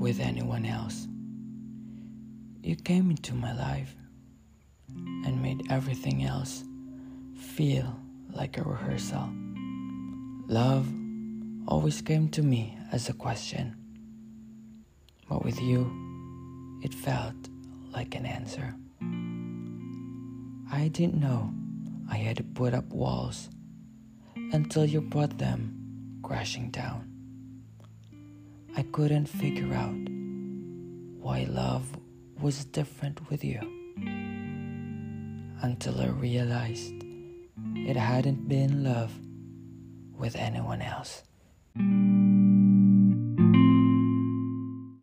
with anyone else. You came into my life and made everything else feel like a rehearsal. Love always came to me as a question, but with you, it felt like an answer. I didn't know I had to put up walls until you brought them crashing down. I couldn't figure out why love was different with you until I realized it hadn't been love with anyone else.